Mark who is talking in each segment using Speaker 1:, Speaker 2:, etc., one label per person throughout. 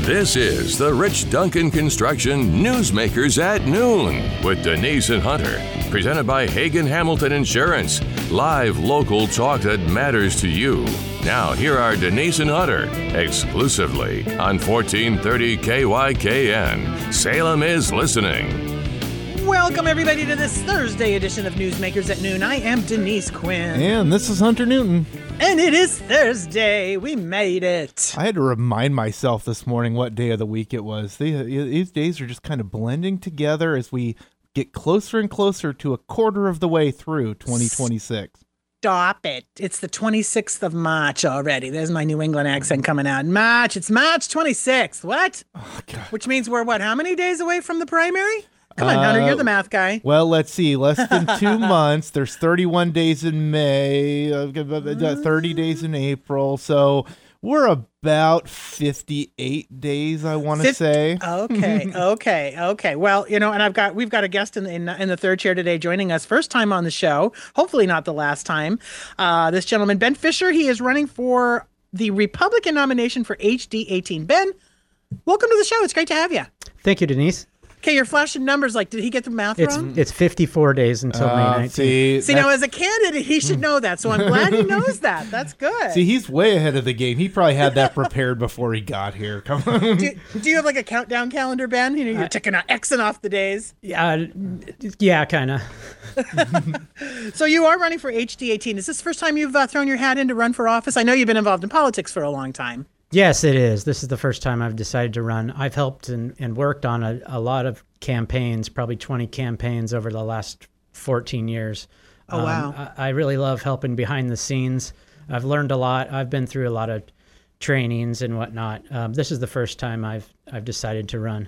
Speaker 1: This is the Rich Duncan Construction Newsmakers at Noon with Denise and Hunter. Presented by Hagen Hamilton Insurance. Live local talk that matters to you. Now, here are Denise and Hunter, exclusively on 1430 KYKN. Salem is listening.
Speaker 2: Welcome, everybody, to this Thursday edition of Newsmakers at Noon. I am Denise Quinn.
Speaker 3: And this is Hunter Newton.
Speaker 2: And it is Thursday. We made it.
Speaker 3: I had to remind myself this morning what day of the week it was. These days are just kind of blending together as we get closer and closer to a quarter of the way through 2026.
Speaker 2: Stop it. It's the 26th of March already. There's my New England accent coming out. March. It's March 26th. What?
Speaker 3: Oh, God.
Speaker 2: Which means we're, how many days away from the primary? Come on, Hunter, you're the math guy.
Speaker 3: Well, let's see. Less than 2 months. There's 31 days in May, 30 days in April. So we're about 58 days, I want to say.
Speaker 2: Okay. Well, and we've got a guest in the third chair today joining us. First time on the show. Hopefully not the last time. This gentleman, Ben Fisher, he is running for the Republican nomination for HD 18. Ben, welcome to the show. It's great to have you.
Speaker 4: Thank you, Denise.
Speaker 2: Okay, you're flashing numbers. Like, did he get the math wrong?
Speaker 4: It's 54 days until May 19th.
Speaker 2: See, now as a candidate, he should know that. So I'm glad he knows that. That's good.
Speaker 3: See, he's way ahead of the game. He probably had that prepared before he got here. Come on.
Speaker 2: Do you have like a countdown calendar, Ben? You're Xing off the days.
Speaker 4: Yeah, kind of.
Speaker 2: So you are running for HD 18. Is this the first time you've thrown your hat in to run for office? I know you've been involved in politics for a long time.
Speaker 4: Yes, it is. This is the first time I've decided to run. I've helped and worked on a lot of campaigns, probably 20 campaigns over the last 14 years.
Speaker 2: Oh, wow.
Speaker 4: I really love helping behind the scenes. I've learned a lot. I've been through a lot of trainings and whatnot. This is the first time I've decided to run.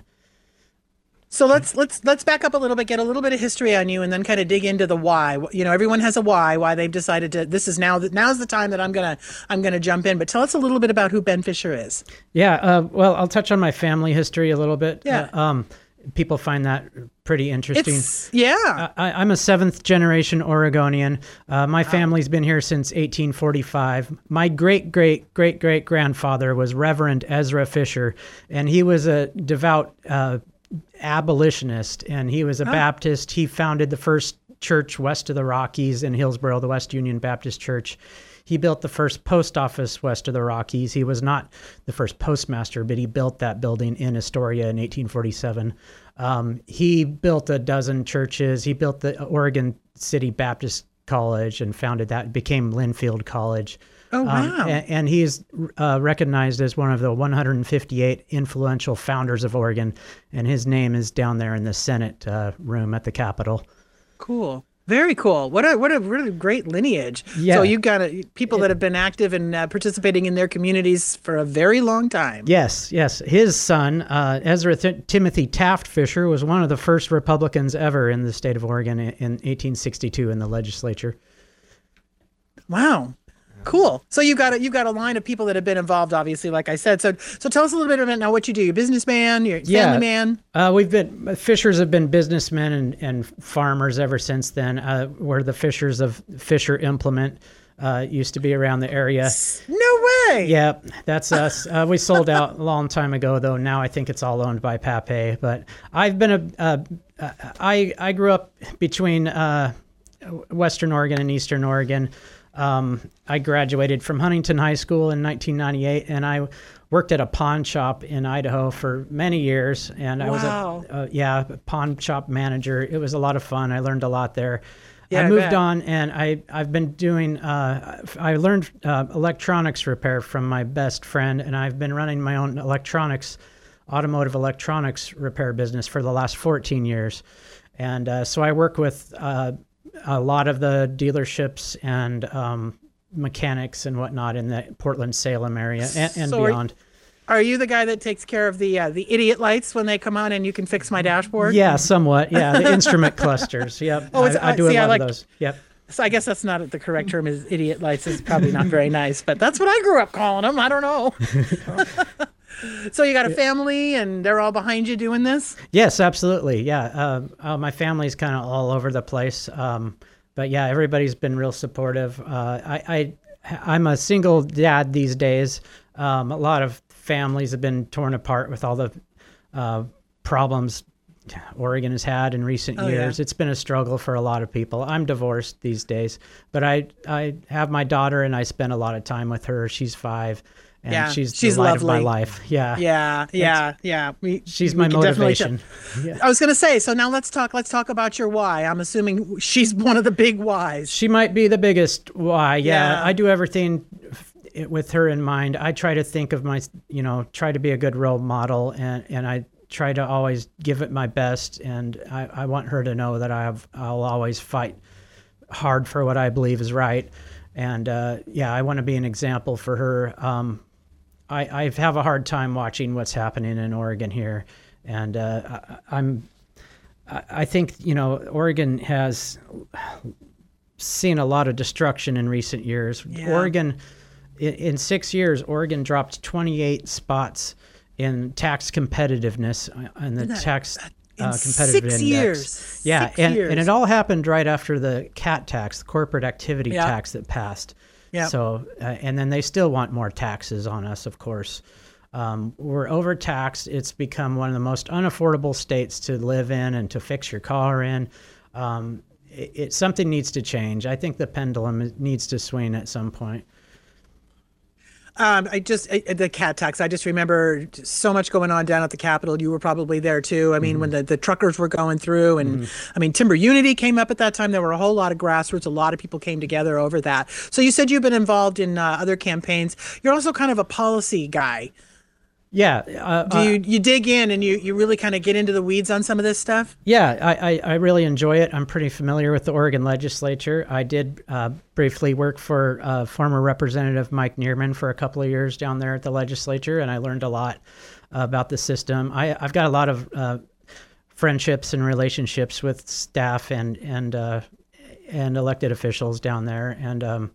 Speaker 2: So let's back up a little bit, get a little bit of history on you, and then kind of dig into the why. Everyone has a why they've decided to. This is now's the time that I'm gonna jump in. But tell us a little bit about who Ben Fisher is.
Speaker 4: Yeah. Well, I'll touch on my family history a little bit.
Speaker 2: Yeah.
Speaker 4: People find that pretty interesting. I'm a seventh generation Oregonian. My family's been here since 1845. My great grandfather was Reverend Ezra Fisher, and he was a devout abolitionist, and he was a Baptist. He founded the first church west of the Rockies in Hillsboro, the West Union Baptist Church. He built the first post office west of the Rockies. He was not the first postmaster, but he built that building in Astoria in 1847. He built a dozen churches. He built the Oregon City Baptist College and founded that. It became Linfield College.
Speaker 2: Oh, wow.
Speaker 4: And he's recognized as one of the 158 influential founders of Oregon, and his name is down there in the Senate room at the Capitol.
Speaker 2: Cool. Very cool. What a really great lineage.
Speaker 4: Yeah.
Speaker 2: So you've got people that have been active and participating in their communities for a very long time.
Speaker 4: Yes. His son, Ezra Timothy Taft Fisher, was one of the first Republicans ever in the state of Oregon in 1862 in the legislature.
Speaker 2: Wow. Cool. So you've got a line of people that have been involved, obviously, like I said. So tell us a little bit about now what you do. You're a businessman, you're a family man.
Speaker 4: Fishers have been businessmen and farmers ever since then. We're the Fishers of Fisher Implement. Used to be around the area.
Speaker 2: No way.
Speaker 4: Yeah, that's us. We sold out a long time ago, though. Now I think it's all owned by Pape. But I've been I grew up between Western Oregon and Eastern Oregon. I graduated from Huntington High School in 1998, and I worked at a pawn shop in Idaho for many years. And I was a pawn shop manager. It was a lot of fun. I learned a lot there. Yeah, I moved on, and I've been doing. I learned electronics repair from my best friend, and I've been running my own automotive electronics repair business for the last 14 years. And so I work with a lot of the dealerships and mechanics and whatnot in the Portland-Salem area and beyond.
Speaker 2: Are you the guy that takes care of the idiot lights when they come on and you can fix my dashboard?
Speaker 4: Yeah, somewhat. Yeah, the instrument clusters. Yep. I do a lot of those. Yep.
Speaker 2: So I guess that's not the correct term. Is idiot lights is probably not very nice, but that's what I grew up calling them. I don't know. So you got a family, and they're all behind you doing this?
Speaker 4: Yes, absolutely. Yeah, my family's kind of all over the place, but yeah, everybody's been real supportive. I'm a single dad these days. A lot of families have been torn apart with all the problems Oregon has had in recent years. It's been a struggle for a lot of people. I'm divorced these days, but I have my daughter, and I spend a lot of time with her. She's 5. And she's the light
Speaker 2: lovely.
Speaker 4: of my life. Yeah.
Speaker 2: She's
Speaker 4: my motivation.
Speaker 2: Yeah. I was going to say, so now let's talk about your why. I'm assuming she's one of the big whys.
Speaker 4: She might be the biggest why. Yeah. I do everything with her in mind. I try to think of try to be a good role model, and I try to always give it my best. And I want her to know that I'll always fight hard for what I believe is right. And I want to be an example for her. I have a hard time watching what's happening in Oregon here, and I think Oregon has seen a lot of destruction in recent years. Yeah. Oregon, in 6 years, Oregon dropped 28 spots in tax competitiveness and the tax competitive index.
Speaker 2: 6 years.
Speaker 4: Yeah, and it all happened right after the CAT tax, the corporate activity tax that passed. Yeah. So, and then they still want more taxes on us, of course. We're overtaxed. It's become one of the most unaffordable states to live in and to fix your car in. Something needs to change. I think the pendulum needs to swing at some point.
Speaker 2: The CAT tax, I just remember so much going on down at the Capitol. You were probably there too. I mean, when the truckers were going through, and I mean, Timber Unity came up at that time. There were a whole lot of grassroots. A lot of people came together over that. So you said you've been involved in other campaigns. You're also kind of a policy guy.
Speaker 4: Yeah.
Speaker 2: Do you dig in and you really kind of get into the weeds on some of this stuff?
Speaker 4: Yeah, I really enjoy it. I'm pretty familiar with the Oregon legislature. I did briefly work for former Representative Mike Neerman for a couple of years down there at the legislature, and I learned a lot about the system. I've got a lot of friendships and relationships with staff and elected officials down there, and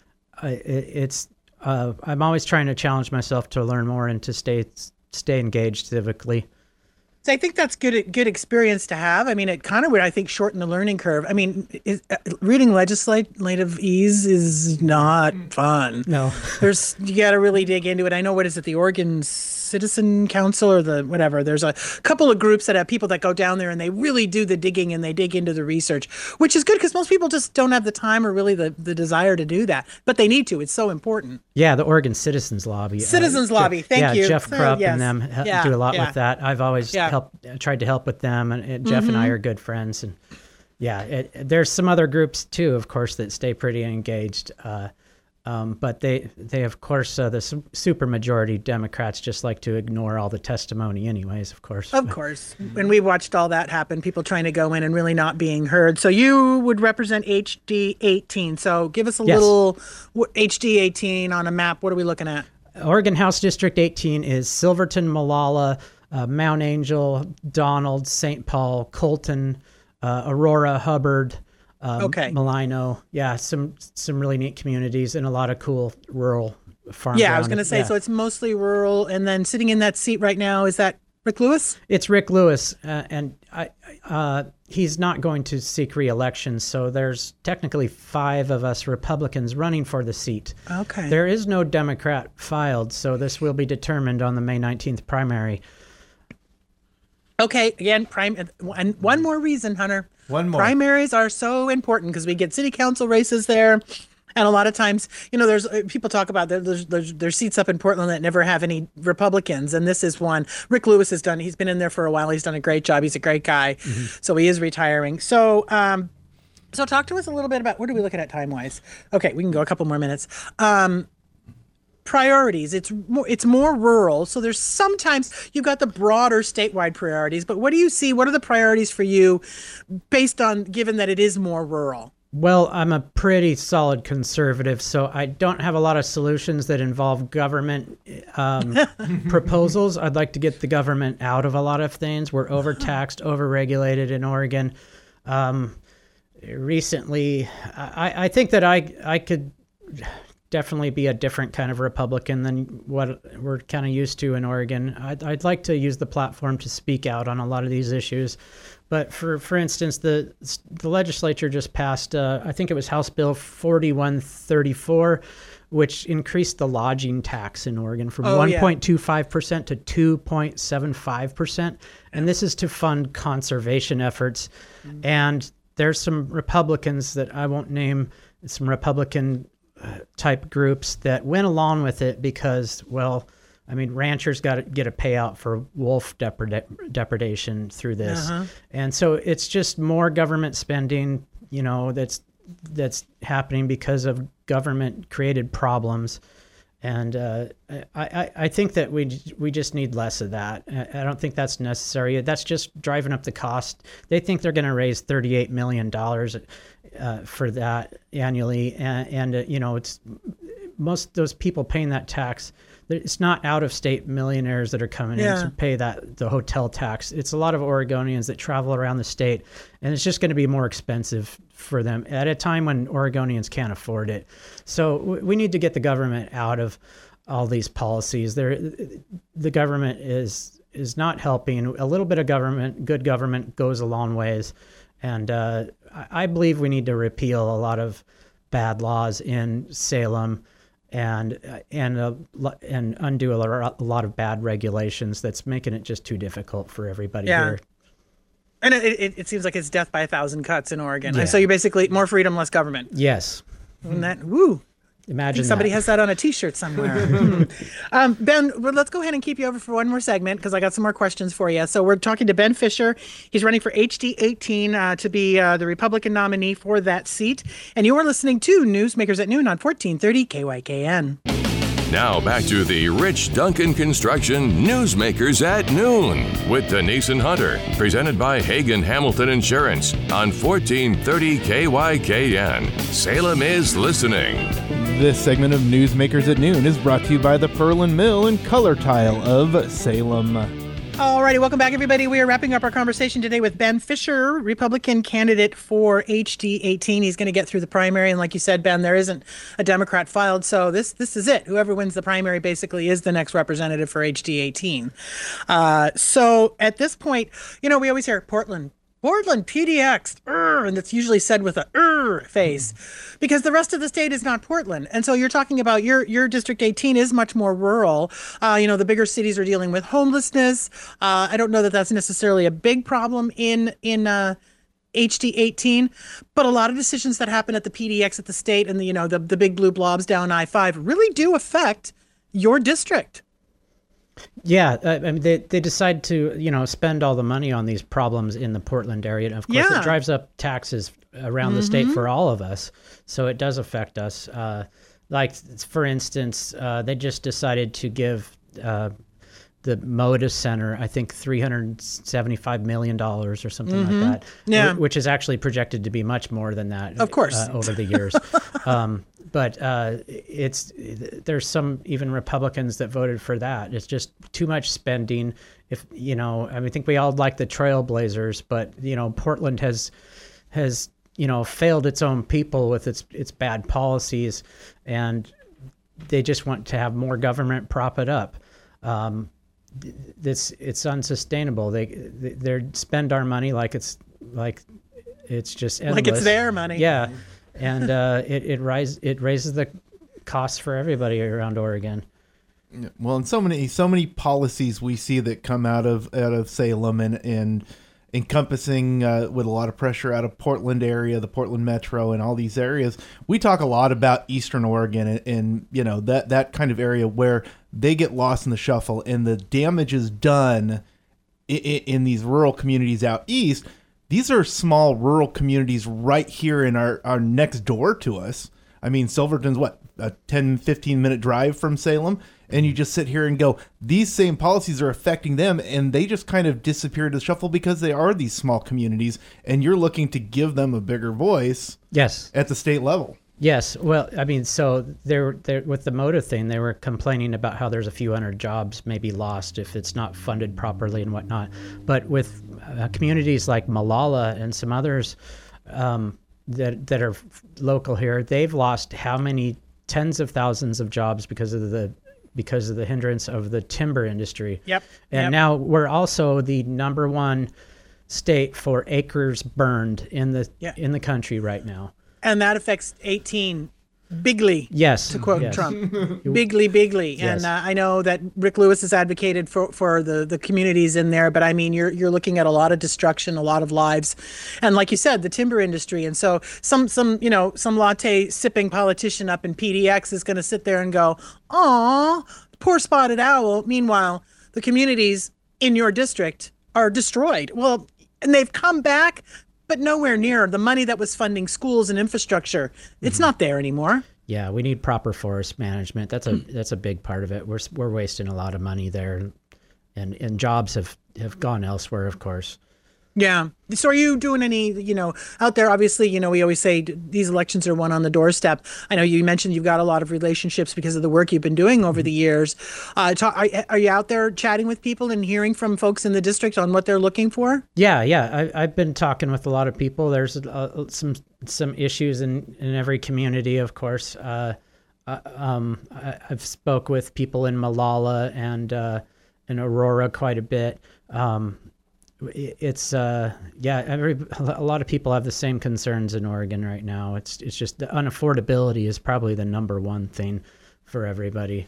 Speaker 4: I'm always trying to challenge myself to learn more and to stay engaged civically.
Speaker 2: So I think that's good experience to have. I mean, it kind of would, I think, shorten the learning curve. I mean, reading legislative ease is not fun.
Speaker 4: No.
Speaker 2: You got to really dig into it. I know, what is it, the Oregon Citizen Council or the whatever. There's a couple of groups that have people that go down there and they really do the digging and they dig into the research, which is good because most people just don't have the time or really the desire to do that. But they need to. It's so important.
Speaker 4: Yeah, the Oregon Citizens Lobby.
Speaker 2: Lobby. Thank you.
Speaker 4: Jeff Krupp and them do a lot with that. I've always tried to help with them, and Jeff and I are good friends. And there's some other groups too, of course, that stay pretty engaged. But they of course, the super majority Democrats just like to ignore all the testimony anyways, of course.
Speaker 2: Of course. When we watched all that happen, people trying to go in and really not being heard. So you would represent HD 18. So give us a little HD 18 on a map. What are we looking at?
Speaker 4: Oregon House District 18 is Silverton, Molalla, Mount Angel, Donald, St. Paul, Colton, Aurora, Hubbard, Malino. Yeah, some really neat communities and a lot of cool rural farm.
Speaker 2: Yeah, I was going to say, so it's mostly rural. And then sitting in that seat right now, is that Rick Lewis?
Speaker 4: It's Rick Lewis, and he's not going to seek re-election, so there's technically 5 of us Republicans running for the seat.
Speaker 2: Okay.
Speaker 4: There is no Democrat filed, so this will be determined on the May 19th primary.
Speaker 2: Okay, again, and one more reason, Hunter.
Speaker 3: One more.
Speaker 2: Primaries are so important because we get city council races there. And a lot of times, there's people talk about there's seats up in Portland that never have any Republicans, and this is one. Rick Lewis he's been in there for a while. He's done a great job. He's a great guy. So he is retiring. So talk to us a little bit about, what are we looking at time-wise? Okay, we can go a couple more minutes. Priorities. It's more rural, so there's sometimes you've got the broader statewide priorities, but what do you see? What are the priorities for you based on, given that it is more rural?
Speaker 4: Well, I'm a pretty solid conservative, so I don't have a lot of solutions that involve government proposals. I'd like to get the government out of a lot of things. We're overtaxed, overregulated in Oregon. Recently, I think that I could definitely be a different kind of Republican than what we're kind of used to in Oregon. I'd like to use the platform to speak out on a lot of these issues. But for instance, the legislature just passed, I think it was House Bill 4134, which increased the lodging tax in Oregon from
Speaker 2: Oh, yeah.
Speaker 4: 1.25% to 2.75%. And this is to fund conservation efforts. And there's some Republicans that I won't name, some Republican type groups that went along with it because, well, I mean, ranchers got to get a payout for wolf depredation through this. And so it's just more government spending, you know, that's happening because of government created problems. And I think that we just need less of that. I don't think that's necessary. That's just driving up the cost. They think they're going to raise $38 million for that annually. And you know, it's most of those people paying that tax. It's not out-of-state millionaires that are coming in to pay the hotel tax. It's a lot of Oregonians that travel around the state, and it's just going to be more expensive for them at a time when Oregonians can't afford it. So we need to get the government out of all these policies. The government is not helping. A little bit of government, good government, goes a long ways, and I believe we need to repeal a lot of bad laws in Salem. And undo a lot of bad regulations that's making it just too difficult for everybody here.
Speaker 2: And it seems like it's death by 1,000 cuts in Oregon. Yeah. So you're basically more freedom, less government.
Speaker 4: Yes.
Speaker 2: And that, woo.
Speaker 4: Imagine
Speaker 2: somebody has that on a T-shirt somewhere. Ben, let's go ahead and keep you over for one more segment because I got some more questions for you. So we're talking to Ben Fisher. He's running for HD 18 to be the Republican nominee for that seat. And you are listening to Newsmakers at Noon on 1430 KYKN.
Speaker 1: Now back to the Rich Duncan Construction Newsmakers at Noon with Denise and Hunter, presented by Hagen Hamilton Insurance on 1430 KYKN. Salem is listening.
Speaker 3: This segment of Newsmakers at Noon is brought to you by the Perlin Mill and Color Tile of Salem.
Speaker 2: Alrighty, welcome back, everybody. We are wrapping up our conversation today with Ben Fisher, Republican candidate for HD 18. He's going to get through the primary, and like you said, Ben, there isn't a Democrat filed, so this is it. Whoever wins the primary basically is the next representative for HD 18. So at this point, you know, we always hear Portland, PDX, and it's usually said with a face because the rest of the state is not Portland. And so you're talking about your District 18 is much more rural. You know, the bigger cities are dealing with homelessness. I don't know that that's necessarily a big problem in HD 18, but a lot of decisions that happen at the PDX at the state and the big blue blobs down I-5 really do affect your district.
Speaker 4: Yeah, I mean, they decide to, you know, spend all the money on these problems in the Portland area. And of course, it drives up taxes around the state for all of us. So it does affect us. Like, for instance, they just decided to give the Moda Center, I think, $375 million or something like that.
Speaker 2: Yeah.
Speaker 4: Which is actually projected to be much more than that.
Speaker 2: Of course.
Speaker 4: Over the years. But there's some even Republicans that voted for that. It's just too much spending. If you know, I mean, I think we all like the Trailblazers, but you know, Portland has failed its own people with its bad policies, and they just want to have more government prop it up. It's unsustainable. They spend our money like it's just endless.
Speaker 2: Like it's their money.
Speaker 4: Yeah. And it raises the costs for everybody around Oregon.
Speaker 3: Well, and so many policies we see that come out of Salem and encompassing with a lot of pressure out of Portland area, the Portland Metro, and all these areas. We talk a lot about Eastern Oregon and you know that kind of area where they get lost in the shuffle and the damage is done in these rural communities out east. These are small rural communities right here in our next door to us. I mean, Silverton's a 10, 15-minute drive from Salem? And you just sit here and go, these same policies are affecting them, and they just kind of disappear to the shuffle because they are these small communities, and you're looking to give them a bigger voice at the state level.
Speaker 4: Yes. Well, I mean, so they're with the Moda thing, they were complaining about how there's a few hundred jobs maybe lost if it's not funded properly and whatnot. But with communities like Malala and some others that are local here, they've lost how many tens of thousands of jobs because of the hindrance of the timber industry.
Speaker 2: Yep.
Speaker 4: And now we're also the number one state for acres burned in the country right now.
Speaker 2: And that affects 18 bigly.
Speaker 4: Yes.
Speaker 2: To quote
Speaker 4: yes.
Speaker 2: Trump, bigly.
Speaker 4: Yes.
Speaker 2: And I know that Rick Lewis has advocated for the communities in there, but I mean, you're looking at a lot of destruction, a lot of lives, and like you said, the timber industry. And so some latte sipping politician up in PDX is going to sit there and go, "Aw, poor spotted owl." Meanwhile, the communities in your district are destroyed. Well, and they've come back, but nowhere near the money that was funding schools and infrastructure. It's not there anymore.
Speaker 4: Yeah, we need proper forest management. That's a big part of it. We're wasting a lot of money there, and jobs have gone elsewhere, of course.
Speaker 2: Yeah. So are you doing any, out there? Obviously, we always say these elections are won on the doorstep. I know you mentioned you've got a lot of relationships because of the work you've been doing over the years. Are you out there chatting with people and hearing from folks in the district on what they're looking for?
Speaker 4: Yeah. I've been talking with a lot of people. There's some issues in every community, of course. I've spoke with people in Malala and in Aurora quite a bit. It's a lot of people have the same concerns in Oregon right now. It's just the unaffordability is probably the number one thing for everybody.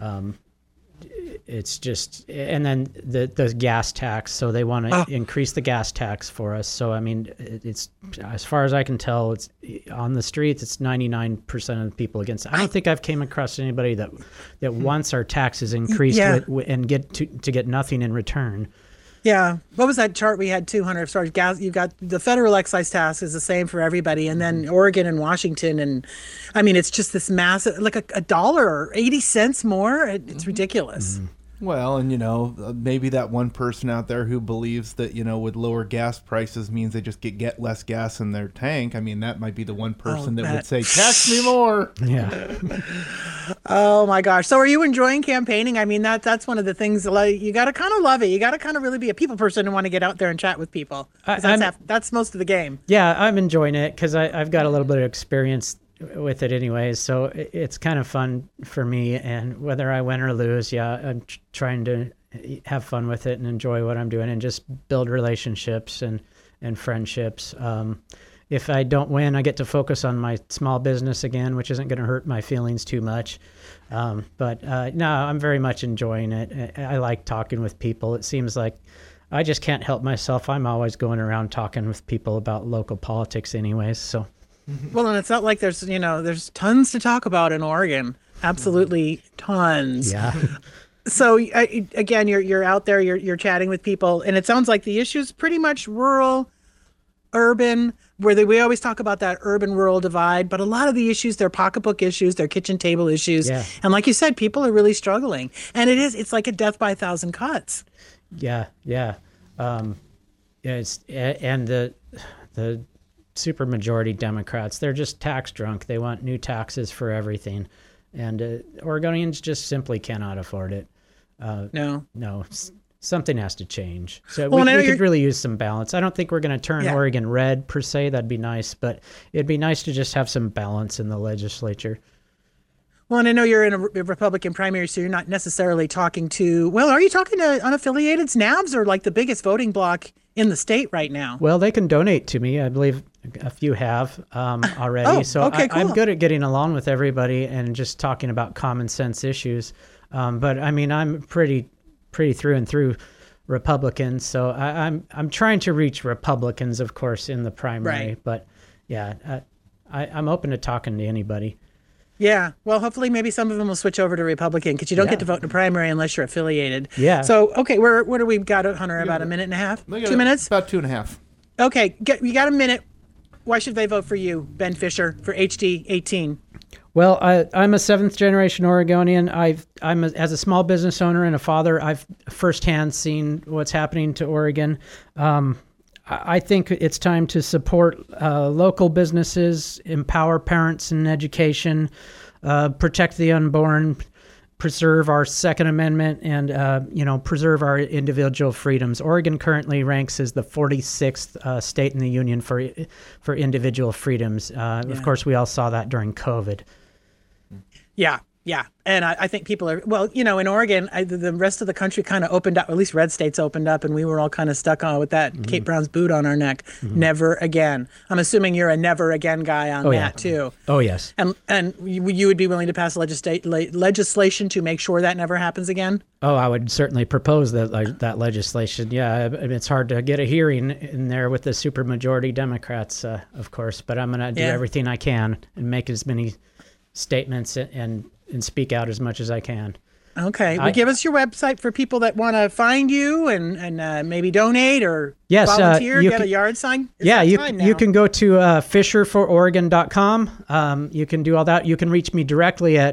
Speaker 4: It's just, and then the gas tax. So they want to increase the gas tax for us. So, I mean, it's, as far as I can tell, it's on the streets, it's 99% of the people against it. I don't think I've came across anybody that wants our taxes increased and get to get nothing in return.
Speaker 2: Yeah. What was that chart we had, 200? Sorry, gas. You've got the federal excise tax is the same for everybody. And then Oregon and Washington. And I mean, it's just this massive, like a dollar or 80 cents more. It's ridiculous.
Speaker 3: Mm-hmm. Well, and maybe that one person out there who believes that, with lower gas prices means they just get less gas in their tank. I mean, that might be the one person that would say, tax me more.
Speaker 4: Yeah.
Speaker 2: Oh my gosh. So are you enjoying campaigning? I mean, that's one of the things, like, you got to kind of love it. You got to kind of really be a people person and want to get out there and chat with people. That's most of the game.
Speaker 4: Yeah, I'm enjoying it because I've got a little bit of experience with it anyways, so it's kind of fun for me. And whether I win or lose, I'm trying to have fun with it and enjoy what I'm doing and just build relationships and friendships. If I don't win, I get to focus on my small business again, which isn't going to hurt my feelings too much. But no, I'm very much enjoying it. I like talking with people. It seems like I just can't help myself. I'm always going around talking with people about local politics anyways, so.
Speaker 2: Well, and it's not like there's tons to talk about in Oregon. Absolutely tons.
Speaker 4: Yeah.
Speaker 2: So again, you're out there, you're chatting with people, and it sounds like the issue is pretty much rural, urban, where we always talk about that urban-rural divide, but a lot of the issues, they're pocketbook issues, they're kitchen table issues.
Speaker 4: Yeah.
Speaker 2: And like you said, people are really struggling. And it's like a death by 1,000 cuts.
Speaker 4: Yeah. It's and the super majority Democrats, they're just tax drunk. They want new taxes for everything. And Oregonians just simply cannot afford it.
Speaker 2: No.
Speaker 4: Something has to change. So we could really use some balance. I don't think we're going to turn Oregon red per se. That'd be nice, but it'd be nice to just have some balance in the legislature.
Speaker 2: Well, and I know you're in a Republican primary, so you're not necessarily talking to, are you talking to unaffiliated SNABs or like the biggest voting bloc in the state right now?
Speaker 4: Well, they can donate to me. I believe a few have already.
Speaker 2: Okay, cool.
Speaker 4: I'm good at getting along with everybody and just talking about common sense issues. But I mean, I'm pretty through and through Republican. So I'm trying to reach Republicans, of course, in the primary.
Speaker 2: Right.
Speaker 4: But yeah, I'm open to talking to anybody.
Speaker 2: Yeah. Well, hopefully maybe some of them will switch over to Republican because you don't get to vote in a primary unless you're affiliated.
Speaker 4: Yeah.
Speaker 2: So, okay, what do we got, Hunter? About a minute and a half? 2 minutes?
Speaker 3: About 2.5.
Speaker 2: Okay. You got a minute. Why should they vote for you, Ben Fisher, for HD 18?
Speaker 4: Well, I'm a seventh generation Oregonian. As a small business owner and a father, I've firsthand seen what's happening to Oregon. I think it's time to support local businesses, empower parents in education, protect the unborn, preserve our Second Amendment, and preserve our individual freedoms. Oregon currently ranks as the 46th state in the union for individual freedoms. Of course, we all saw that during COVID.
Speaker 2: Yeah, Yeah. And I think people are, well, in Oregon, the rest of the country kind of opened up, or at least red states opened up, and we were all kind of stuck on with that Kate Brown's boot on our neck. Never again. I'm assuming you're a never again guy on that too.
Speaker 4: Oh, yes.
Speaker 2: And you would be willing to pass legislation to make sure that never happens again?
Speaker 4: Oh, I would certainly propose that legislation. Yeah, it's hard to get a hearing in there with the supermajority Democrats, of course, but I'm going to do everything I can and make as many statements and speak out as much as I can.
Speaker 2: Okay. Well, give us your website for people that want to find you and maybe donate or volunteer, get a yard sign.
Speaker 4: You can go to fisherfororegon.com. You can do all that. You can reach me directly at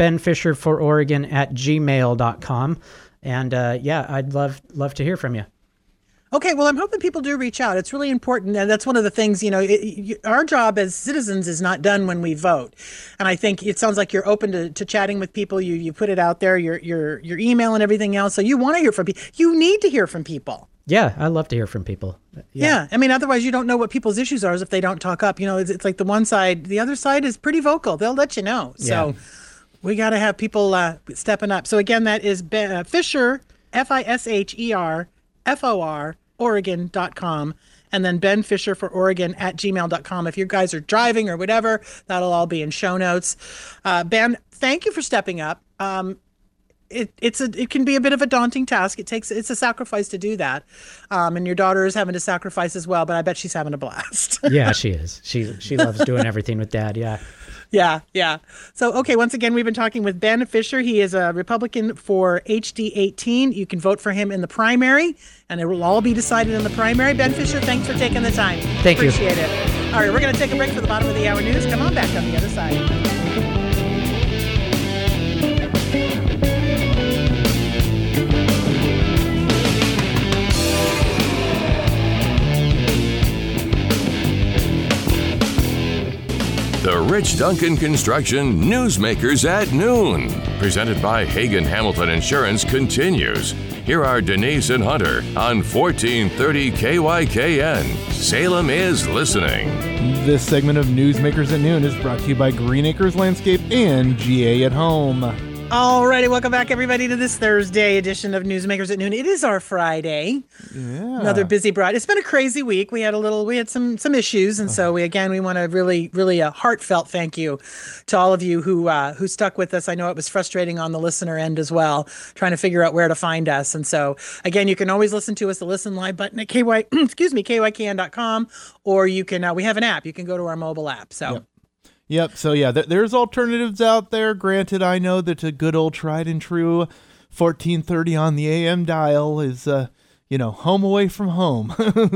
Speaker 4: benfisherfororegon@gmail.com. And I'd love to hear from you.
Speaker 2: Okay, well, I'm hoping people do reach out. It's really important, and that's one of the things, our job as citizens is not done when we vote. And I think it sounds like you're open to chatting with people. You put it out there, your email and everything else. So you want to hear from people. You need to hear from people.
Speaker 4: Yeah, I love to hear from people.
Speaker 2: Yeah. I mean, otherwise you don't know what people's issues are if they don't talk up. It's like the one side, the other side is pretty vocal. They'll let you know. So we got to have people stepping up. So again, that is Fisher, FISHER, FOR, Oregon.com, and then Ben Fisher for Oregon @gmail.com. If you guys are driving or whatever, that'll all be in show notes. Ben, thank you for stepping up. It can be a bit of a daunting task. It's a sacrifice to do that. And your daughter is having to sacrifice as well, but I bet she's having a blast.
Speaker 4: Yeah, she is. She loves doing everything with Dad. Yeah.
Speaker 2: Yeah. So, okay, once again, we've been talking with Ben Fisher. He is a Republican for HD 18. You can vote for him in the primary, and it will all be decided in the primary. Ben Fisher, thanks for taking the time.
Speaker 4: Thank you.
Speaker 2: Appreciate it. All right, we're going to take a break for the bottom of the hour news. Come on back on the other side.
Speaker 1: The Rich Duncan Construction Newsmakers at Noon, presented by Hagen Hamilton Insurance, continues. Here are Denise and Hunter on 1430 KYKN. Salem is listening.
Speaker 3: This segment of Newsmakers at Noon is brought to you by Green Acres Landscape and GA at Home.
Speaker 2: All righty, welcome back, everybody, to this Thursday edition of Newsmakers at Noon. It is our Friday. Yeah. Another busy bride. It's been a crazy week. We had some issues, and so we want to really a heartfelt thank you to all of you who stuck with us. I know it was frustrating on the listener end as well, trying to figure out where to find us. And so again, you can always listen to us, the Listen Live button at KYKN.com, or you can we have an app. You can go to our mobile app. So.
Speaker 3: Yep. So there's alternatives out there. Granted, I know that a good old tried and true 1430 on the AM dial is, home away from home.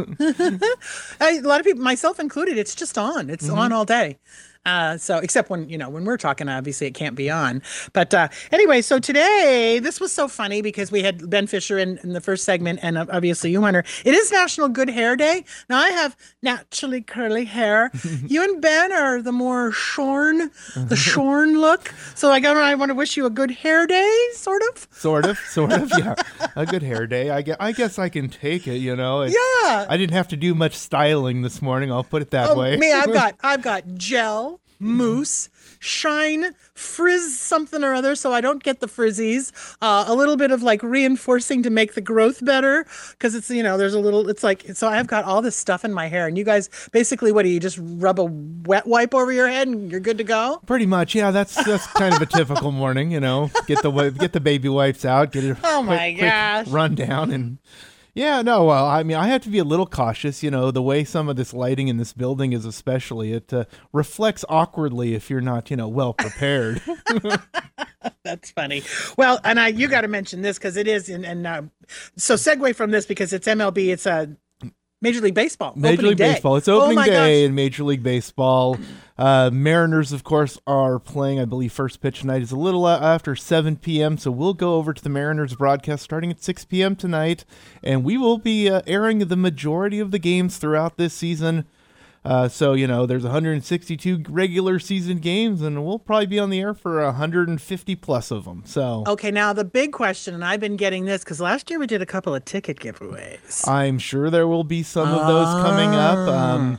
Speaker 2: A lot of people, myself included, it's just on. It's on all day. So except when we're talking, obviously it can't be on. But anyway, so today, this was so funny because we had Ben Fisher in the first segment and obviously you, Hunter. It is National Good Hair Day. Now, I have naturally curly hair. You and Ben are the more shorn look. So I want to wish you a good hair day, sort of.
Speaker 3: Sort of, yeah. A good hair day. I guess I can take it, Yeah. I didn't have to do much styling this morning. I'll put it that way.
Speaker 2: Me, I've got gel, mousse, shine, frizz something or other so I don't get the frizzies, a little bit of like reinforcing to make the growth better because it's there's a little, it's like, so I've got all this stuff in my hair, and you guys basically, what do you just rub a wet wipe over your head and you're good to go?
Speaker 3: Pretty much, yeah. That's kind of a typical morning, get the baby wipes out, get it quick rundown, and yeah, no, well, I mean, I have to be a little cautious, the way some of this lighting in this building is, especially, it reflects awkwardly if you're not, well prepared.
Speaker 2: That's funny. Well, and you got to mention this because it is, so segue from this because it's MLB, it's Major League Baseball.
Speaker 3: Major League Baseball. It's opening day in Major League Baseball. Mariners, of course, are playing, I believe, first pitch tonight is a little after 7 p.m., so we'll go over to the Mariners broadcast starting at 6 p.m. tonight, and we will be airing the majority of the games throughout this season. So, there's 162 regular season games, and we'll probably be on the air for 150 plus of them. So,
Speaker 2: okay, now the big question, and I've been getting this because last year we did a couple of ticket giveaways.
Speaker 3: I'm sure there will be some of those coming up.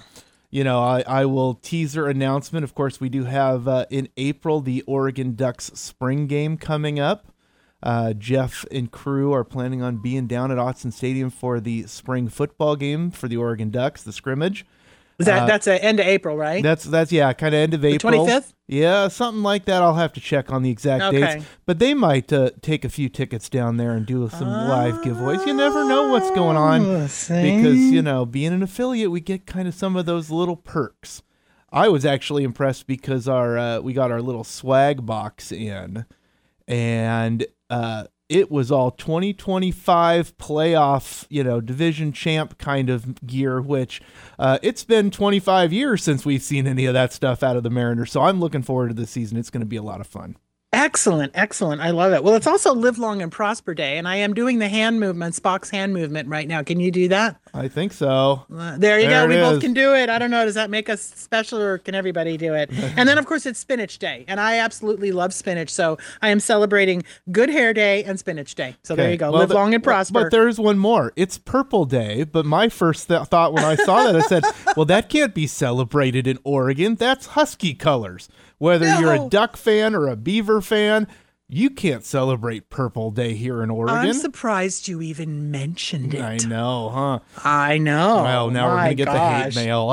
Speaker 3: I will teaser announcement. Of course, we do have in April the Oregon Ducks spring game coming up. Jeff and crew are planning on being down at Autzen Stadium for the spring football game for the Oregon Ducks, the scrimmage.
Speaker 2: That's the end of April, right?
Speaker 3: That's kind of end of April.
Speaker 2: 25th?
Speaker 3: Yeah, something like that. I'll have to check on the exact dates. But they might take a few tickets down there and do some live giveaways. You never know what's going on because, being an affiliate, we get kind of some of those little perks. I was actually impressed because we got our little swag box in, and it was all 2025 playoff, division champ kind of gear, which it's been 25 years since we've seen any of that stuff out of the Mariners. So I'm looking forward to this season. It's going to be a lot of fun.
Speaker 2: Excellent. I love it. Well, it's also Live Long and Prosper Day, and I am doing the hand movement, Spock's hand movement right now. Can you do that?
Speaker 3: I think so.
Speaker 2: There you go. We both can do it. I don't know. Does that make us special, or can everybody do it? And then, of course, it's Spinach Day, and I absolutely love spinach, so I am celebrating Good Hair Day and Spinach Day. So there you go. Live long and prosper.
Speaker 3: But there's one more. It's Purple Day, but my first thought when I saw that, I said, well, that can't be celebrated in Oregon. That's Husky colors. Whether you're a Duck fan or a Beaver fan, you can't celebrate Purple Day here in Oregon.
Speaker 2: I'm surprised you even mentioned it.
Speaker 3: I know, huh?
Speaker 2: I know.
Speaker 3: Well, now we're going to get the hate mail. Oh.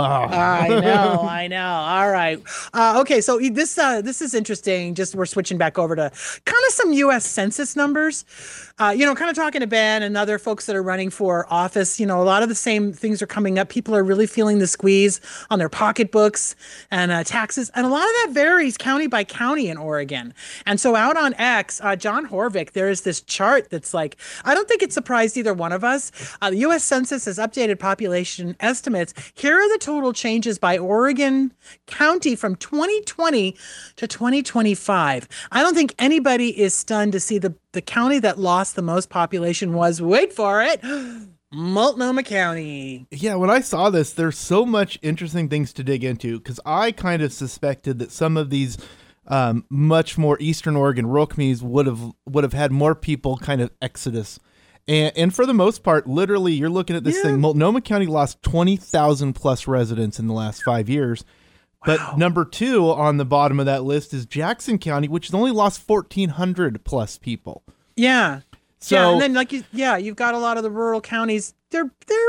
Speaker 2: I know. All right. Okay, so this is interesting. Just we're switching back over to kind of some U.S. Census numbers. Kind of talking to Ben and other folks that are running for office. A lot of the same things are coming up. People are really feeling the squeeze on their pocketbooks and taxes. And a lot of that varies county by county in Oregon. And so out on X, John Horvick, there is this chart that's like, I don't think it surprised either one of us. The U.S. Census has updated population estimates. Here are the total changes by Oregon County from 2020 to 2025. I don't think anybody is stunned to see the county that lost the most population was, wait for it, Multnomah County.
Speaker 3: Yeah, when I saw this, there's so much interesting things to dig into, because I kind of suspected that some of these much more Eastern Oregon rural communities would have had more people kind of exodus. And for the most part, literally, you're looking at this thing. Multnomah County lost 20,000 plus residents in the last 5 years. But number 2 on the bottom of that list is Jackson County, which has only lost 1,400 plus people.
Speaker 2: Yeah.
Speaker 3: So,
Speaker 2: and then you've got a lot of the rural counties. They're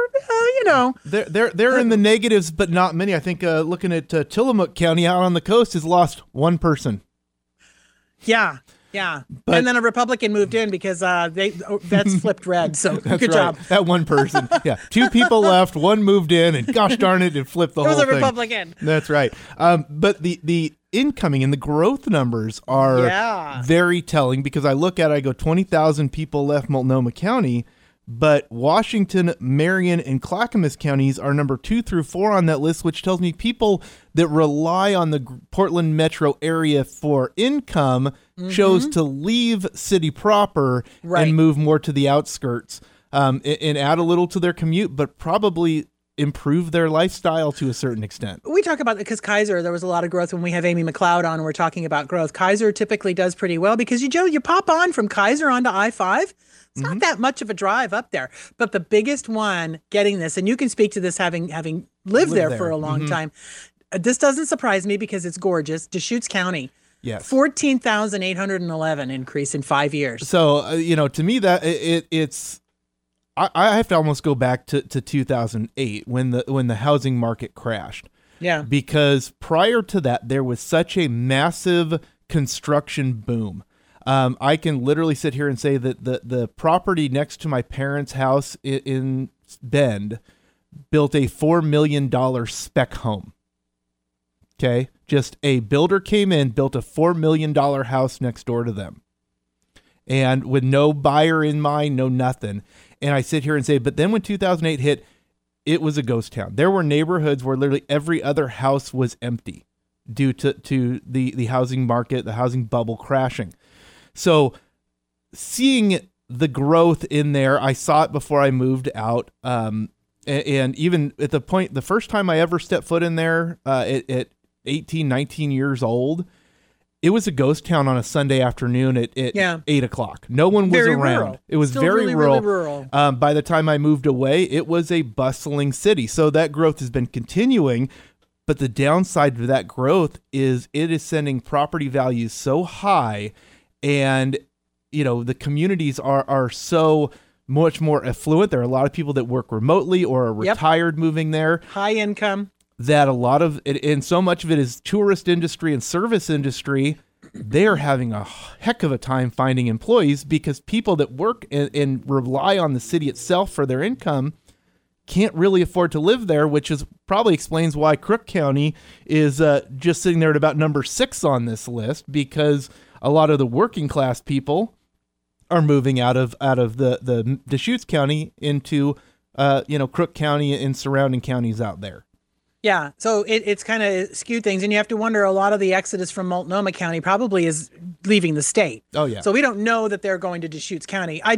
Speaker 3: in the negatives, but not many. I think looking at Tillamook County out on the coast has lost 1 person.
Speaker 2: Yeah. But, and then a Republican moved in because that's flipped red. So good job.
Speaker 3: That 1 person. Yeah. 2 people left, 1 moved in, and gosh darn it flipped the whole thing.
Speaker 2: It was a Republican.
Speaker 3: That's right. But the incoming and the growth numbers are very telling, because I look at it, I go 20,000 people left Multnomah County, but Washington, Marion, and Clackamas counties are number 2 through 4 on that list, which tells me people that rely on the Portland metro area for income chose to leave city proper and move more to the outskirts and add a little to their commute, but probably improve their lifestyle to a certain extent.
Speaker 2: We talk about it because Kaiser, there was a lot of growth when we have Amy McLeod on and we're talking about growth. Kaiser typically does pretty well because you pop on from Kaiser onto I-5. It's not that much of a drive up there. But the biggest one getting this, and you can speak to this having lived there for a long time, this doesn't surprise me because it's gorgeous. Deschutes County.
Speaker 3: Yes.
Speaker 2: 14,811 increase in 5 years.
Speaker 3: So, to me that it's I have to almost go back to 2008 when the housing market crashed.
Speaker 2: Yeah.
Speaker 3: Because prior to that, there was such a massive construction boom. I can literally sit here and say that the property next to my parents' house in Bend built a $4 million spec home. Okay. Just a builder came in, built a $4 million house next door to them. And with no buyer in mind, no nothing. And I sit here and say, but then when 2008 hit, it was a ghost town. There were neighborhoods where literally every other house was empty due to the housing market, the housing bubble crashing. So seeing the growth in there, I saw it before I moved out. And even at the first time I ever stepped foot in there at 18, 19 years old, it was a ghost town on a Sunday afternoon at 8 o'clock. No one was around.
Speaker 2: Rural.
Speaker 3: It was
Speaker 2: still
Speaker 3: very
Speaker 2: really,
Speaker 3: rural.
Speaker 2: Really rural.
Speaker 3: By the time I moved away, it was a bustling city. So that growth has been continuing. But the downside to that growth is it is sending property values so high, and the communities are so much more affluent. There are a lot of people that work remotely or are retired moving there.
Speaker 2: High income.
Speaker 3: That a lot of it, and so much of it is tourist industry and service industry. They are having a heck of a time finding employees because people that work and rely on the city itself for their income can't really afford to live there, which is probably explains why Crook County is just sitting there at about number 6 on this list, because a lot of the working class people are moving out of the Deschutes County into Crook County and surrounding counties out there.
Speaker 2: Yeah, so it's kind of skewed things, and you have to wonder, a lot of the exodus from Multnomah County probably is leaving the state.
Speaker 3: Oh yeah.
Speaker 2: So we don't know that they're going to Deschutes County. I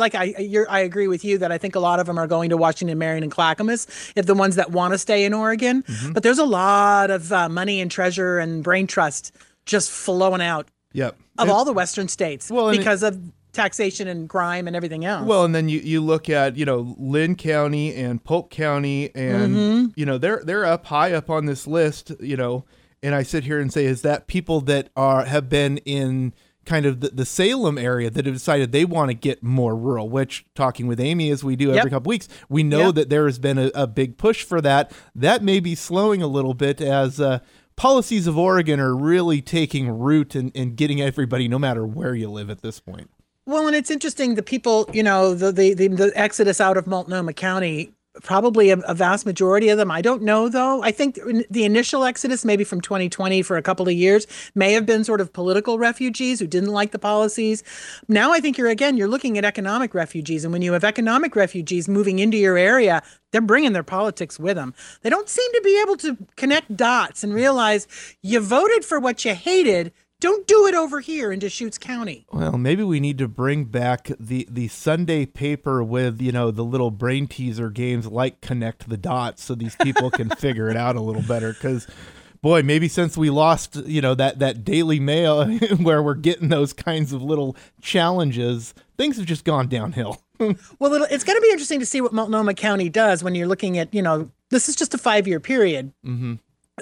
Speaker 2: agree with you that I think a lot of them are going to Washington, Marion, and Clackamas, if the ones that want to stay in Oregon. Mm-hmm. But there's a lot of money and treasure and brain trust just flowing out.
Speaker 3: Yep.
Speaker 2: Of all the Western states, because of taxation and crime and everything else.
Speaker 3: Well, and then you look at Lynn County and Polk County, and they're up high up on this list. And I sit here and say, is that people that have been in kind of the Salem area that have decided they want to get more rural? Which, talking with Amy as we do every couple weeks, we know that there has been a big push for that. That may be slowing a little bit as policies of Oregon are really taking root and getting everybody, no matter where you live at this point.
Speaker 2: Well, and it's interesting, the people, the exodus out of Multnomah County, probably a vast majority of them. I don't know, though. I think the initial exodus, maybe from 2020 for a couple of years, may have been sort of political refugees who didn't like the policies. Now I think you're looking at economic refugees. And when you have economic refugees moving into your area, they're bringing their politics with them. They don't seem to be able to connect dots and realize you voted for what you hated. Don't do it over here in Deschutes County.
Speaker 3: Well, maybe we need to bring back the Sunday paper with, the little brain teaser games like Connect the Dots, so these people can figure it out a little better. Because, boy, maybe since we lost, that Daily Mail where we're getting those kinds of little challenges, things have just gone downhill.
Speaker 2: Well, it's going to be interesting to see what Multnomah County does when you're looking at, this is just a 5-year period.
Speaker 3: Mm-hmm.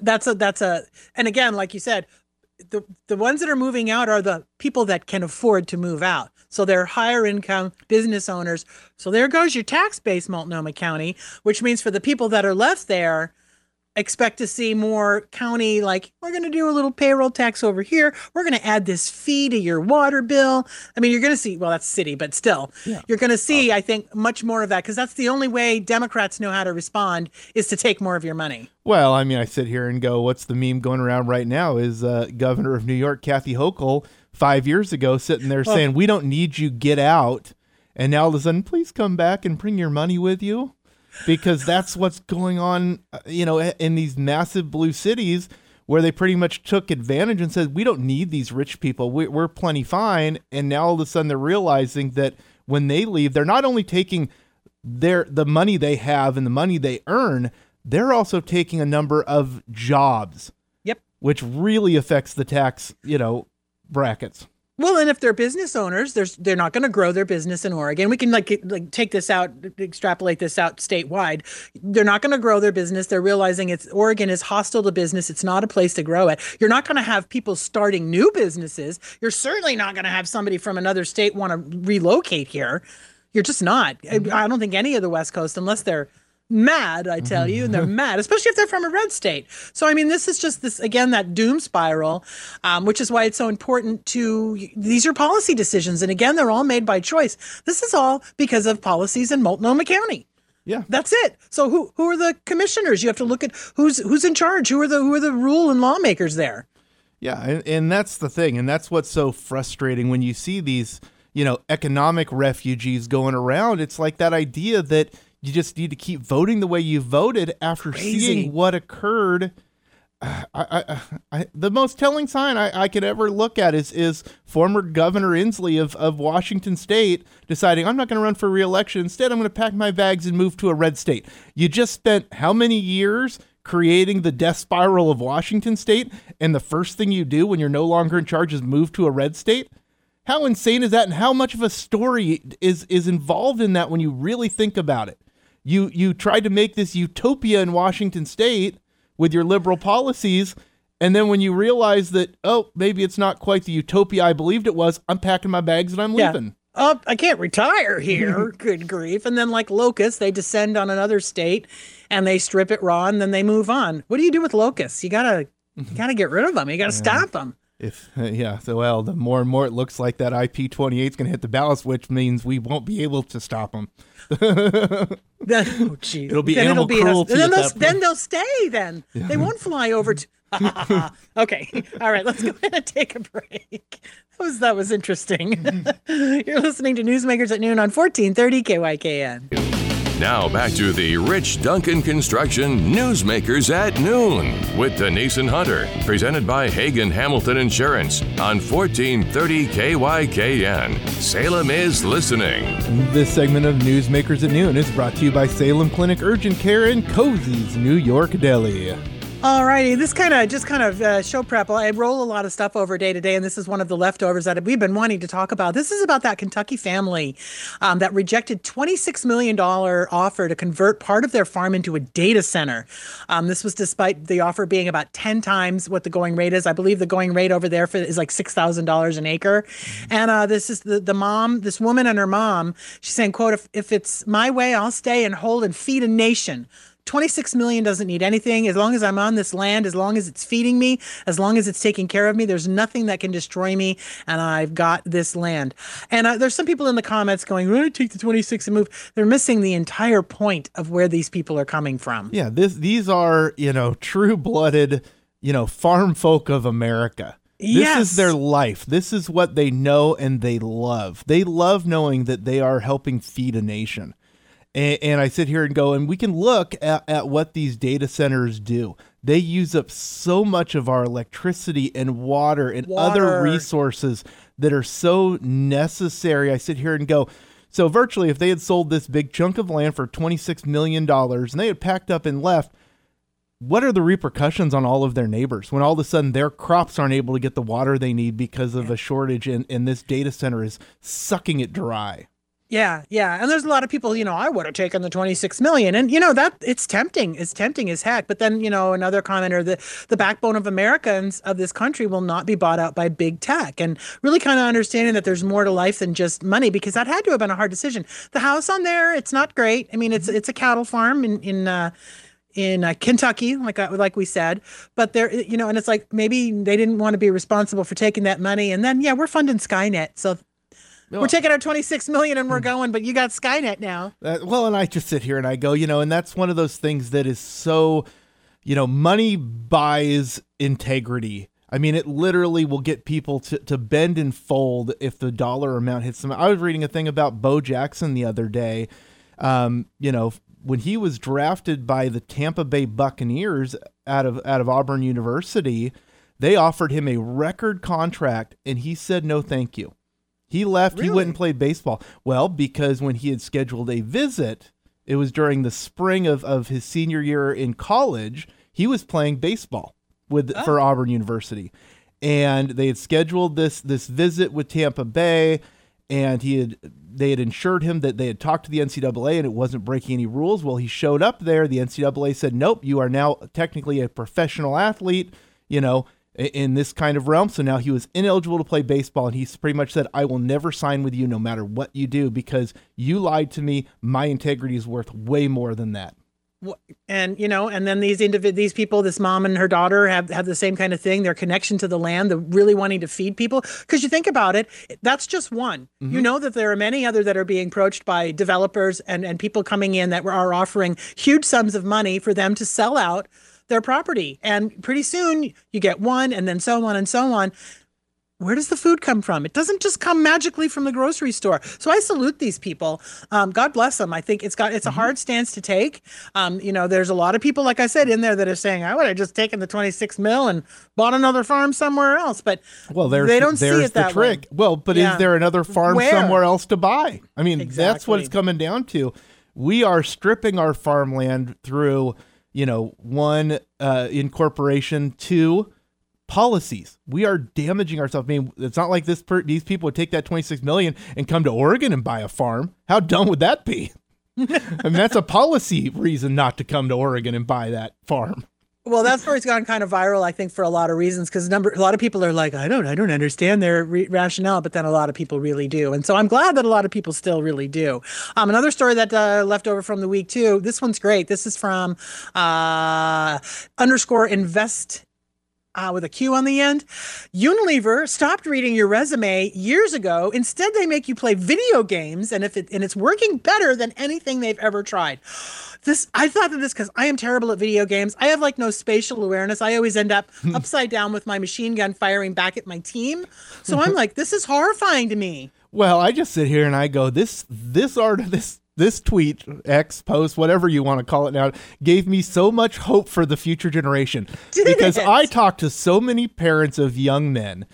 Speaker 2: And again, like you said, the ones that are moving out are the people that can afford to move out. So they're higher income business owners. So there goes your tax base, Multnomah County, which means for the people that are left there, expect to see more county, like, we're going to do a little payroll tax over here. We're going to add this fee to your water bill. I mean, you're going to see, well, that's city, but still, you're going to see, I think, much more of that, because that's the only way Democrats know how to respond, is to take more of your money.
Speaker 3: Well, I mean, I sit here and go, what's the meme going around right now is Governor of New York, Kathy Hochul, 5 years ago, sitting there saying, we don't need you, get out. And now all of a sudden, please come back and bring your money with you. Because that's what's going on, in these massive blue cities where they pretty much took advantage and said, we don't need these rich people. We're plenty fine. And now all of a sudden they're realizing that when they leave, they're not only taking the money they have and the money they earn, they're also taking a number of jobs.
Speaker 2: Yep. Which
Speaker 3: really affects the tax, brackets.
Speaker 2: Well, and if they're business owners, they're not going to grow their business in Oregon. We can like take this out, extrapolate this out statewide. They're not going to grow their business. They're realizing Oregon is hostile to business. It's not a place to grow it. You're not going to have people starting new businesses. You're certainly not going to have somebody from another state want to relocate here. You're just not. Mm-hmm. I don't think any of the West Coast, unless they're mad, I tell you, and they're mad, especially if they're from a red state. So, I mean, this is just that doom spiral, which is why it's so important these are policy decisions. And again, they're all made by choice. This is all because of policies in Multnomah County.
Speaker 3: Yeah.
Speaker 2: That's it. So who are the commissioners? You have to look at who's in charge. Who are the rule and lawmakers there?
Speaker 3: Yeah. And that's the thing. And that's what's so frustrating when you see these, economic refugees going around. It's like that idea that you just need to keep voting the way you voted after seeing what occurred. The most telling sign I could ever look at is former Governor Inslee of Washington State deciding, I'm not going to run for re-election. Instead, I'm going to pack my bags and move to a red state. You just spent how many years creating the death spiral of Washington State, and the first thing you do when you're no longer in charge is move to a red state? How insane is that, and how much of a story is involved in that when you really think about it? You tried to make this utopia in Washington State with your liberal policies. And then when you realize that, oh, maybe it's not quite the utopia I believed it was, I'm packing my bags and I'm leaving.
Speaker 2: Oh, I can't retire here. Good grief. And then like locusts, they descend on another state and they strip it raw and then they move on. What do you do with locusts? You gotta get rid of them. You gotta stop them.
Speaker 3: So the more and more it looks like that IP-28 is going to hit the ballast, which means we won't be able to stop them.
Speaker 2: Geez.
Speaker 3: It'll be animal cruelty.
Speaker 2: Then they'll stay then. Yeah. They won't fly over to... Okay. All right. Let's go ahead and take a break. That was interesting. You're listening to Newsmakers at Noon on 1430 KYKN.
Speaker 1: Now back to the Rich Duncan Construction Newsmakers at Noon with Denise and Hunter, presented by Hagen Hamilton Insurance on 1430 KYKN. Salem is listening.
Speaker 3: This segment of Newsmakers at Noon is brought to you by Salem Clinic Urgent Care in Cozy's New York Deli.
Speaker 2: All righty, this kind of show prep. I roll a lot of stuff over day to day, and this is one of the leftovers that we've been wanting to talk about. This is about that Kentucky family that rejected $26 million offer to convert part of their farm into a data center. This was despite the offer being about 10 times what the going rate is. I believe the going rate over there is like $6,000 an acre. And this is the mom, this woman and her mom. She's saying, quote, if it's my way, I'll stay and hold and feed a nation. $26 million doesn't need anything. As long as I'm on this land, as long as it's feeding me, as long as it's taking care of me, there's nothing that can destroy me, and I've got this land. And there's some people in the comments going, "Well, take the 26 and move." They're missing the entire point of where these people are coming from.
Speaker 3: Yeah, these are, true-blooded, farm folk of America. This is their life. This is what they know and they love. They love knowing that they are helping feed a nation. And I sit here and go, and we can look at what these data centers do. They use up so much of our electricity and water and other resources that are so necessary. I sit here and go, so virtually if they had sold this big chunk of land for $26 million and they had packed up and left, what are the repercussions on all of their neighbors when all of a sudden their crops aren't able to get the water they need because of a shortage and this data center is sucking it dry?
Speaker 2: Yeah. And there's a lot of people, I would have taken the 26 million. And, that it's tempting. It's tempting as heck. But then, another commenter, the backbone of Americans of this country will not be bought out by big tech. And really kind of understanding that there's more to life than just money, because that had to have been a hard decision. The house on there, it's not great. I mean, it's a cattle farm in Kentucky, like we said, but there, and it's like, maybe they didn't want to be responsible for taking that money. And then, we're funding Skynet. So we're taking our 26 million and we're going, but you got Skynet now.
Speaker 3: And I just sit here and I go, and that's one of those things that is so, money buys integrity. I mean, it literally will get people to bend and fold if the dollar amount hits them. I was reading a thing about Bo Jackson the other day. When he was drafted by the Tampa Bay Buccaneers out of Auburn University, they offered him a record contract and he said, no, thank you. He left. Really? He went and played baseball. Well, because when he had scheduled a visit, it was during the spring of his senior year in college, he was playing baseball for Auburn University. And they had scheduled this visit with Tampa Bay, and they had assured him that they had talked to the NCAA and it wasn't breaking any rules. Well, he showed up there. The NCAA said, nope, you are now technically a professional athlete, in this kind of realm. So now he was ineligible to play baseball, and he pretty much said, I will never sign with you no matter what you do because you lied to me. My integrity is worth way more than that.
Speaker 2: And, and then these people, this mom and her daughter have the same kind of thing, their connection to the land, the really wanting to feed people. Because you think about it, that's just one. Mm-hmm. You know that there are many other that are being approached by developers and people coming in that are offering huge sums of money for them to sell out their property. And pretty soon you get one and then so on and so on. Where does the food come from? It doesn't just come magically from the grocery store. So I salute these people. God bless them. I think it's a hard stance to take. There's a lot of people, like I said, in there that are saying, I would have just taken the 26 mil and bought another farm somewhere else. But they don't see it that way.
Speaker 3: Well, but is there another farm somewhere else to buy? I mean, exactly. That's what it's coming down to. We are stripping our farmland through, one, incorporation, two, policies. We are damaging ourselves. I mean, it's not like these people would take that 26 million and come to Oregon and buy a farm. How dumb would that be? I mean, that's a policy reason not to come to Oregon and buy that farm.
Speaker 2: Well, that story's gone kind of viral, I think, for a lot of reasons, because a lot of people are like, I don't understand their rationale, but then a lot of people really do. And so I'm glad that a lot of people still really do. Another story that left over from the week, too. This one's great. This is from _invest with a Q on the end. Unilever stopped reading your resume years ago. Instead, they make you play video games, and it's working better than anything they've ever tried. I thought of this because I am terrible at video games. I have like no spatial awareness. I always end up upside down with my machine gun firing back at my team. So I'm like, this is horrifying to me.
Speaker 3: Well, I just sit here and I go, this tweet, X post, whatever you want to call it now, gave me so much hope for the future generation. Because I talk to so many parents of young men,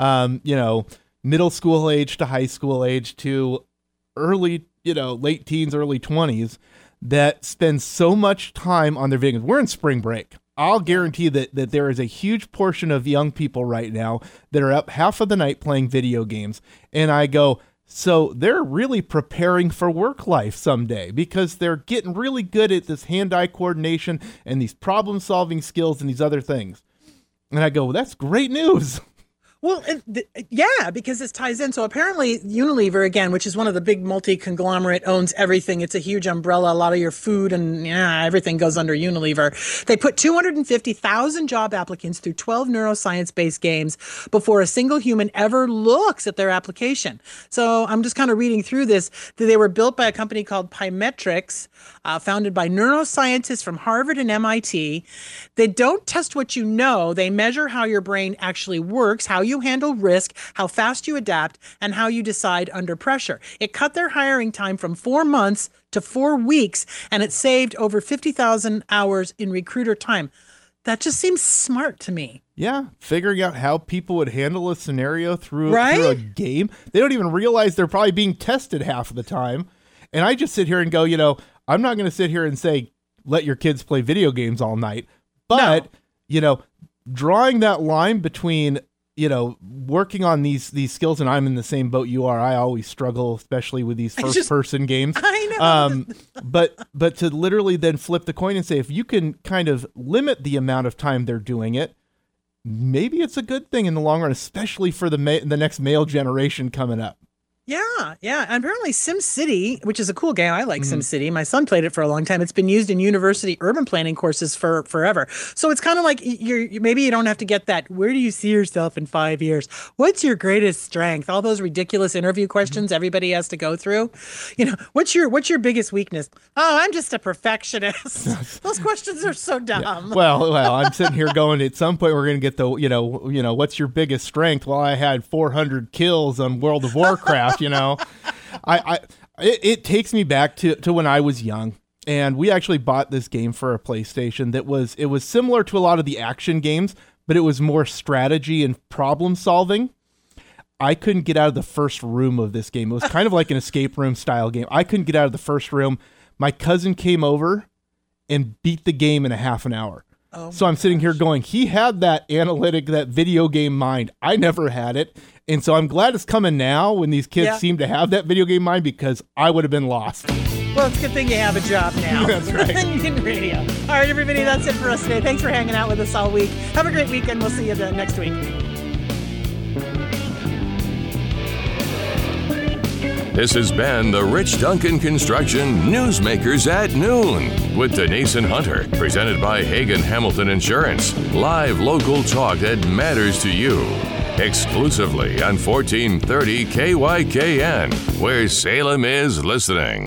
Speaker 3: middle school age to high school age to early, late teens, early 20s, that spend so much time on their video games. We're in spring break. I'll guarantee that there is a huge portion of young people right now that are up half of the night playing video games. And I go, so they're really preparing for work life someday because they're getting really good at this hand-eye coordination and these problem-solving skills and these other things. And I go, well, that's great news.
Speaker 2: Well, yeah, because this ties in. So apparently Unilever, again, which is one of the big multi-conglomerate, owns everything. It's a huge umbrella. A lot of your food and everything goes under Unilever. They put 250,000 job applicants through 12 neuroscience-based games before a single human ever looks at their application. So I'm just kind of reading through this. They were built by a company called Pymetrics, founded by neuroscientists from Harvard and MIT. They don't test what you know. They measure how your brain actually works, how you handle risk, how fast you adapt, and how you decide under pressure. It cut their hiring time from 4 months to 4 weeks, and it saved over 50,000 hours in recruiter time. That just seems smart to me.
Speaker 3: Yeah, figuring out how people would handle a scenario through a game. They don't even realize they're probably being tested half of the time. And I just sit here and go, I'm not going to sit here and say, let your kids play video games all night. But, drawing that line between working on these skills, and I'm in the same boat you are. I always struggle, especially with these first-person games.
Speaker 2: I know.
Speaker 3: But to literally then flip the coin and say, if you can kind of limit the amount of time they're doing it, maybe it's a good thing in the long run, especially for the next male generation coming up.
Speaker 2: Yeah. And apparently SimCity, which is a cool game. I like SimCity. My son played it for a long time. It's been used in university urban planning courses for forever. So it's kind of like maybe you don't have to get that. Where do you see yourself in 5 years? What's your greatest strength? All those ridiculous interview questions everybody has to go through. What's your biggest weakness? Oh, I'm just a perfectionist. Those questions are so dumb.
Speaker 3: Yeah. Well, I'm sitting here going, at some point we're going to get the, what's your biggest strength? Well, I had 400 kills on World of Warcraft. It takes me back to when I was young, and we actually bought this game for a PlayStation it was similar to a lot of the action games, but it was more strategy and problem solving. I couldn't get out of the first room of this game. It was kind of like an escape room style game. I couldn't get out of the first room. My cousin came over and beat the game in a half an hour. So I'm sitting here going, he had that analytic, that video game mind. I never had it. And so I'm glad it's coming now when these kids seem to have that video game mind, because I would have been lost.
Speaker 2: Well, it's a good thing you have a job now.
Speaker 3: That's right.
Speaker 2: In radio. All right, everybody, that's it for us today. Thanks for hanging out with us all week. Have a great weekend. We'll see you next week.
Speaker 1: This has been the Rich Duncan Construction Newsmakers at Noon with Denise and Hunter, presented by Hagen Hamilton Insurance. Live local talk that matters to you. Exclusively on 1430 KYKN, where Salem is listening.